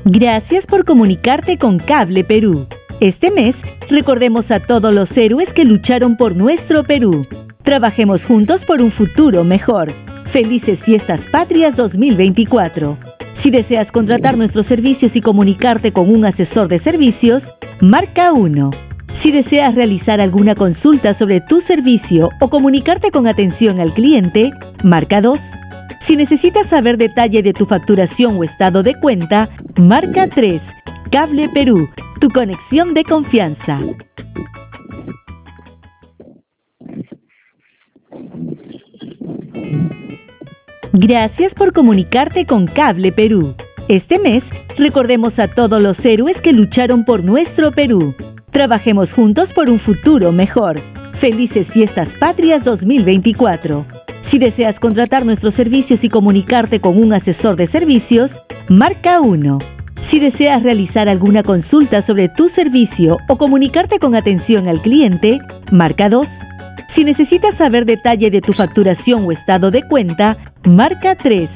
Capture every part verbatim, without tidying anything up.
Gracias por comunicarte con Cable Perú. Este mes, recordemos a todos los héroes que lucharon por nuestro Perú. Trabajemos juntos por un futuro mejor. Felices Fiestas Patrias dos mil veinticuatro. Si deseas contratar nuestros servicios y comunicarte con un asesor de servicios, marca uno. Si deseas realizar alguna consulta sobre tu servicio o comunicarte con atención al cliente, marca dos. Si necesitas saber detalle de tu facturación o estado de cuenta, marca tres. Cable Perú, tu conexión de confianza. Gracias por comunicarte con Cable Perú. Este mes, recordemos a todos los héroes que lucharon por nuestro Perú. Trabajemos juntos por un futuro mejor. Felices Fiestas Patrias dos mil veinticuatro. Si deseas contratar nuestros servicios y comunicarte con un asesor de servicios, marca uno. Si deseas realizar alguna consulta sobre tu servicio o comunicarte con atención al cliente, marca dos. Si necesitas saber detalle de tu facturación o estado de cuenta, marca tres.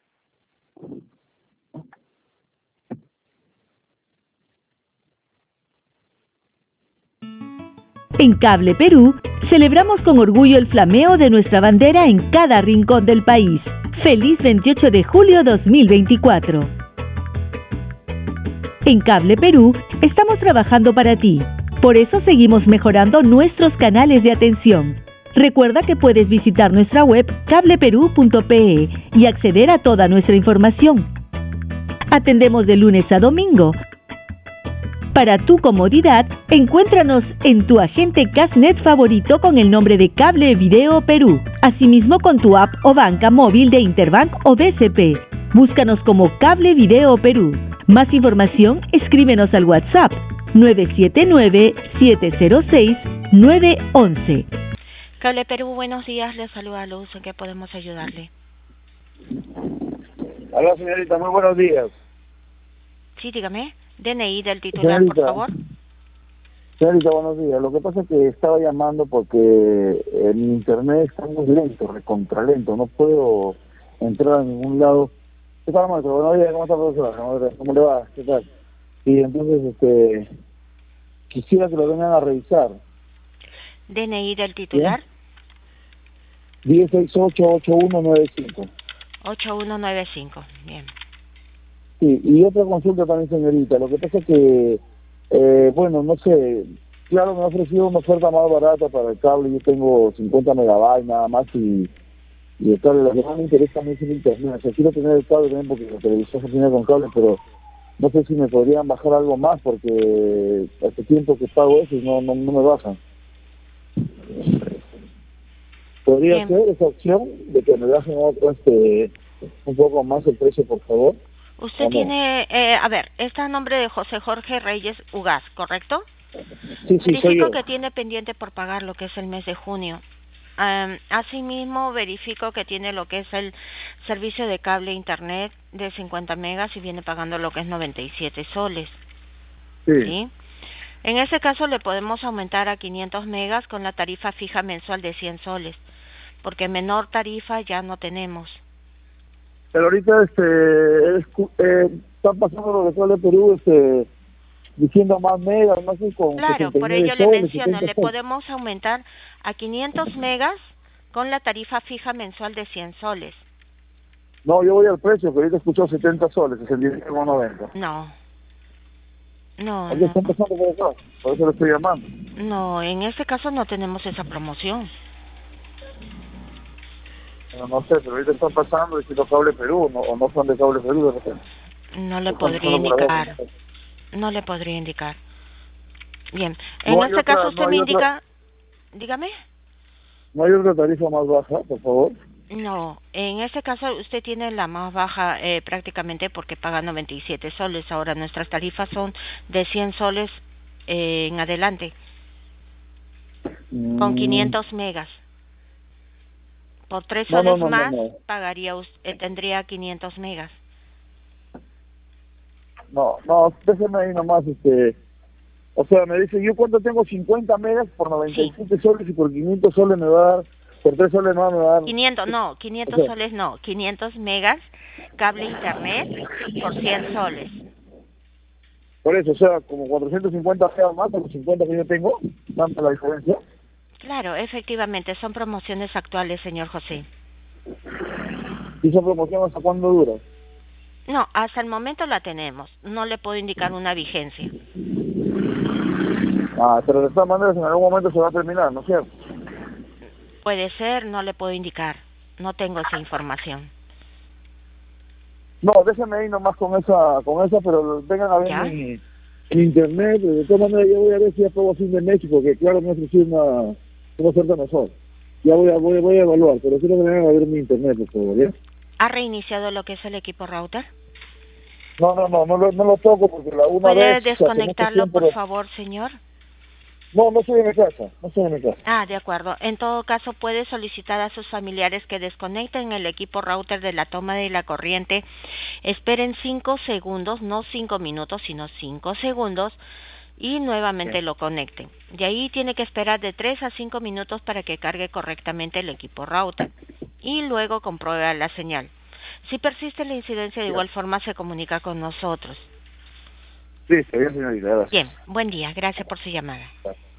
En Cable Perú, celebramos con orgullo el flameo de nuestra bandera en cada rincón del país. ¡Feliz veintiocho de julio dos mil veinticuatro! En Cable Perú, estamos trabajando para ti. Por eso seguimos mejorando nuestros canales de atención. Recuerda que puedes visitar nuestra web cable perú punto pe y acceder a toda nuestra información. Atendemos de lunes a domingo. Para tu comodidad, encuéntranos en tu agente Casnet favorito con el nombre de Cable Video Perú. Asimismo con tu app o banca móvil de Interbank o B C P. Búscanos como Cable Video Perú. Más información, escríbenos al WhatsApp nueve siete nueve, siete cero seis, nueve once. Cable Perú, buenos días. Le saluda Luz. ¿En qué podemos ayudarle? Hola, señorita. Muy buenos días. Sí, dígame. D N I del titular, Señorita, por favor. Señorita, buenos días. Lo que pasa es que estaba llamando porque el internet está muy lento, recontralento. No puedo entrar a ningún lado. ¿Qué tal, maestro? Buenos días. ¿Cómo está, profesora? ¿Cómo le va? ¿Qué tal? Y entonces, este, quisiera que lo vengan a revisar. D N I del titular. diez seis ocho, ocho uno nueve cinco. ocho uno nueve cinco. Bien. Sí, y otra consulta también, señorita. Lo que pasa es que, eh, bueno, no sé, claro, me ha ofrecido una oferta más barata para el cable. Yo tengo cincuenta megabytes nada más y, y el cable, lo que más me interesa a mí es el internet. O sea, quiero tener el cable también porque la televisión funciona con cable, pero no sé si me podrían bajar algo más porque hace tiempo que pago eso y no, no, no me bajan. ¿Podría Bien. ser esa opción de que me bajen otro, este, un poco más el precio, por favor? Usted ¿O no? tiene, eh, a ver, está a nombre de José Jorge Reyes Ugaz, ¿correcto? Sí, sí, soy Verifico yo. que tiene pendiente por pagar lo que es el mes de junio. Um, asimismo, verifico que tiene lo que es el servicio de cable internet de cincuenta megas y viene pagando lo que es noventa y siete soles. Sí. ¿Sí? En ese caso le podemos aumentar a quinientos megas con la tarifa fija mensual de cien soles, porque menor tarifa ya no tenemos. Pero ahorita este, es, eh, están pasando lo de Cable Perú, este, diciendo más megas, más así con Claro, sesenta y por nueve ello le soles, menciono, setenta le soles. podemos aumentar a quinientos megas con la tarifa fija mensual de cien soles. No, yo voy al precio, que ahorita escuchó setenta soles, sesenta y nueve con noventa. No, no, Aquí no, están pasando por acá, por eso le estoy llamando. no, en este caso no tenemos esa promoción. No, no sé, pero ahorita están pasando diciendo Cable Perú, no, o no son de Cable Perú de repente. No le Están podría pasando por acá. indicar, no le podría indicar. Bien, en No hay este otra, caso no usted hay me otra, indica, dígame. no hay otra tarifa más baja, por favor. No, en este caso usted tiene la más baja eh, prácticamente porque paga noventa y siete soles. Ahora nuestras tarifas son de cien soles eh, en adelante, con Mm, quinientos megas. Por tres no, no, soles no, no, más no. pagaría us- eh, tendría quinientos megas. No, no, déjeme ahí nomás, este, o sea, me dice, yo cuánto tengo cincuenta megas por noventa y Sí, siete soles y por quinientos soles me va a dar, por tres soles más me va a dar, quinientos, no, o quinientos sea, soles no, quinientos megas, cable internet por cien soles. Por eso, o sea, como cuatrocientos cincuenta megas más a los cincuenta que yo tengo, ¿tanta la diferencia? Claro, efectivamente, son promociones actuales, señor José. ¿Y esa promoción hasta cuándo dura? No, hasta el momento la tenemos. No le puedo indicar una vigencia. Ah, pero de todas maneras en algún momento se va a terminar, ¿no es cierto? Puede ser, no le puedo indicar. No tengo esa información. No, déjame ahí nomás con esa, con esa, pero vengan a ver ¿Ya? mi, mi internet. De todas maneras yo voy a ver si ya puedo fin de mes, porque claro me ha ofrecido una, una oferta mejor. Ya voy a, voy, voy a evaluar, pero quiero que vengan a ver mi internet, por favor, ¿ya? ¿Ha reiniciado lo que es el equipo router? No, no, no, no lo, no lo toco porque la una ¿Puede vez, o sea, hace mucho desconectarlo, tiempo, por lo- favor, señor? no, no estoy en mi casa, no estoy en mi casa. Ah, de acuerdo. En todo caso, puede solicitar a sus familiares que desconecten el equipo router de la toma de la corriente. Esperen cinco segundos, no cinco minutos, sino cinco segundos, y nuevamente Sí. lo conecten. De ahí tiene que esperar de tres a cinco minutos para que cargue correctamente el equipo router. Y luego comprueba la señal. Si persiste la incidencia, de igual forma se comunica con nosotros. Sí, está bien, señorita, gracias. Bien, buen día. Gracias por su llamada. Gracias.